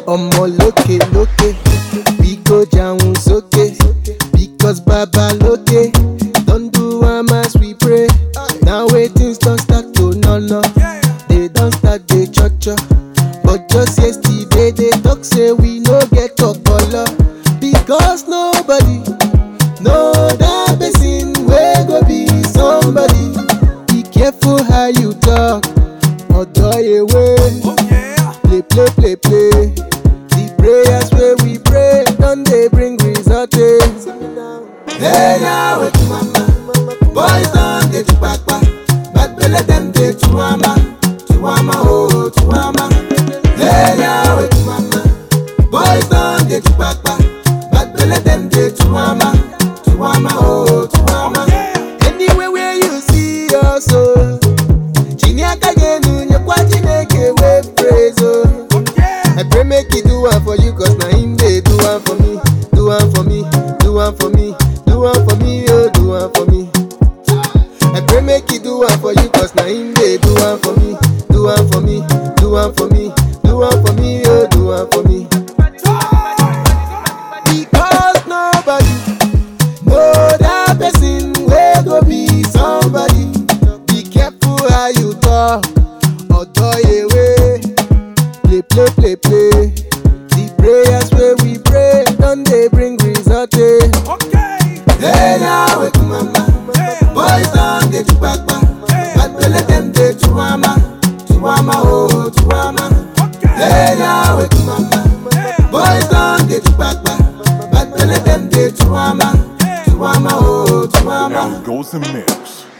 Omo loke loke, we go down soke, because Baba loke, don't do am as we pray. Now things don't start to no, they don't start the cho, but just yesterday they talk say we no get okolo, because nobody know that person wey go be somebody. Be careful how you talk, odo ewe, play. The prayers where we pray, don't they bring result? Hey now, wait to mama, boys don't get to papa, but belly them they to mama, oh to mama. Hey now, wait to mama, boys don't get to papa, but belly them they to mama, oh to mama. Anywhere where you see us, oh, Chinyaka genu nyakwa Chineke we praise oh. I pray make it do one for you, cause now him they do one for me, do one for me, do one for me, do one for me, oh do one for me. I pray make it do one for you, cause now him they do one for me, do one for me, do one for me, do one for me, oh do one for me. Because nobody know that person will go be somebody. Be careful how you talk, or do away. Play. The prayers where we pray, don't they bring result? Hey now, wait to mama, boys don't get to papa, but belly them they to mama, oh to mama. Hey now, wait to mama, boys don't get to papa, but belly them they to mama, oh to mama. Now goes the mix.